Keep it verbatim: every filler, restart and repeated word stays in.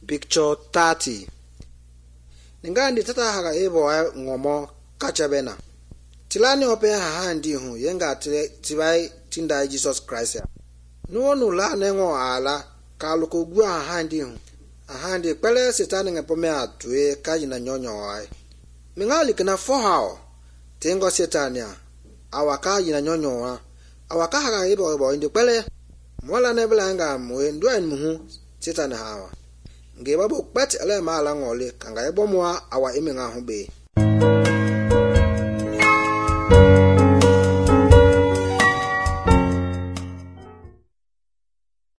Picture thirty. Ningandi tata haga ebo ngomo kachabena. Tilani ope hahandi hu yenga tibai tinda Jesus Christ. Nuonu la nengo ala kaluko gua hahandi hu. Ahandi pele sitani ngepome atue kaji na nyonyo ai. Mingali kina fohao. Tengo setania. Awaka jina nyonyo wa. Awaka haga ebo ebo indi pele. Mwala nebela nga mwe ndua muhu sitani hawa. Ngeba bo kwet ele mala ngole kanga ebo mwa awa imenga hube.